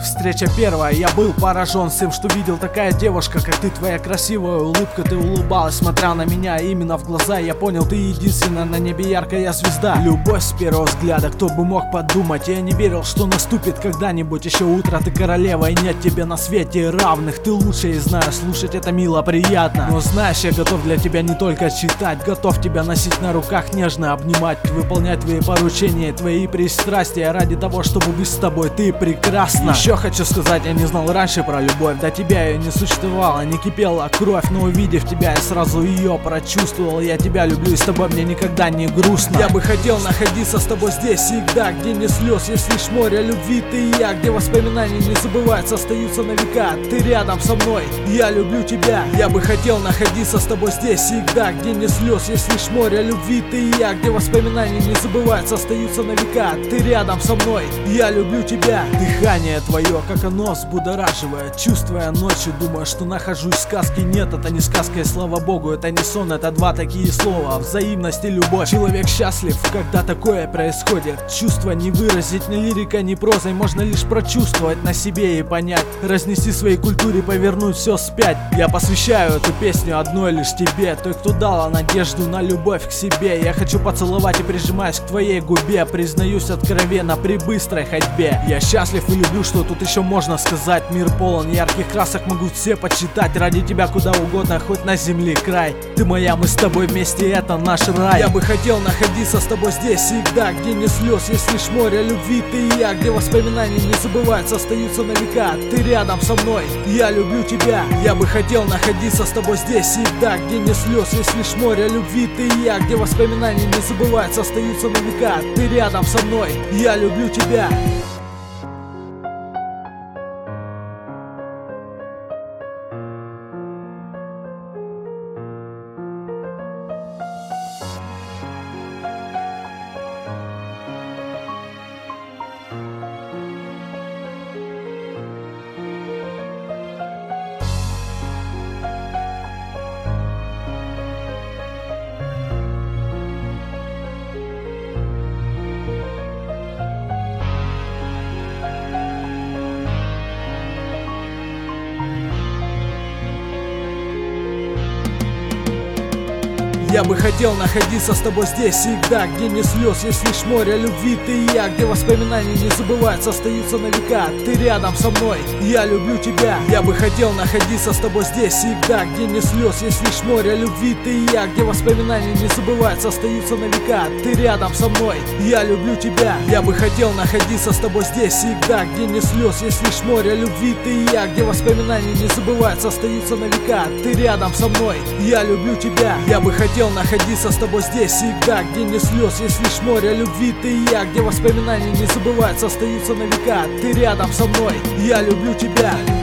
встреча первая, я был поражен всем, что видел. Такая девушка, как ты, твоя красивая улыбка. Ты улыбалась, смотря на меня именно в глаза. Я понял, ты единственная на небе яркая звезда. Любовь с первого взгляда, кто бы мог подумать. Я не верил, что наступит когда-нибудь еще утро. Ты королева, и нет тебе на свете равных. Ты лучшая, и знаю, слушать это мило, приятно. Но знаешь, я готов для тебя не только читать, готов тебя носить на руках, нежно обнимать, выполнять твои поручения, твои пристрастия ради того, чтобы быть с тобой. Ты прекрасна. Еще хочу сказать, я не знал раньше про любовь. До тебя ее не существовало, не кипела кровь. Но увидев тебя, я сразу ее прочувствовал. Я тебя люблю, и с тобой мне никогда не грустно. Я бы хотел находиться с тобой здесь всегда, где не слез, есть лишь море любви. Ты и я, где воспоминания не забываются, остаются на века. Ты рядом со мной, я люблю тебя. Я бы хотел находиться с тобой здесь всегда, где не слез, есть лишь море любви. Ты и я, где воспоминания не забываются, остаются на века. Ты рядом со мной, я люблю тебя. Дыхание твое, как оно взбудораживает. Чувствуя ночью, думаю, что нахожусь в сказке. Нет, это не сказка, и слава богу, это не сон. Это два такие слова: взаимность и любовь. Человек счастлив, когда такое происходит. Чувства не выразить ни лирикой, ни прозой. Можно лишь прочувствовать на себе и понять. Разнести своей культуре, повернуть все вспять. Я посвящаю эту песню одной лишь тебе, той, кто дала надежду на любовь к себе. Я хочу поцеловать и прижимаясь к твоей губе, признаюсь откровенно при быстрой ходьбе. Я счастлив и люблю, что тут еще можно сказать. Мир полон ярких красок, могу все почитать. Ради тебя куда угодно, хоть на земле край. Ты моя, мы с тобой вместе, это наш рай. Я бы хотел находиться с тобой здесь всегда, где не слез, есть лишь море любви. Ты и я, где воспоминания не забываются, остаются на века. Ты рядом со мной, я люблю тебя. Я бы хотел находиться с тобой здесь всегда, где не слез, есть лишь море любви. Ты и я, где воспоминания не забываются, остаются на века. Ты рядом со мной, я люблю тебя. Я бы хотел находиться с тобой здесь всегда, где не слез, есть лишь море любви. Ты и я, где воспоминания не забываются, остаются на века. Ты рядом со мной, я люблю тебя. Я бы хотел находиться с тобой здесь всегда, где не слез, есть лишь море любви. Ты и я, где воспоминания не забываются, остаются на века. Ты рядом со мной, я люблю тебя. Я бы хотел находиться с тобой здесь всегда, где не слез, есть лишь море любви. Ты и я, где воспоминания не забываются, остаются на века. Ты рядом со мной, я люблю тебя. Я бы хотел находиться с тобой здесь всегда, где не слез, есть лишь море любви. Ты и я, где воспоминания не забываются, остаются на века. Ты рядом со мной, я люблю тебя.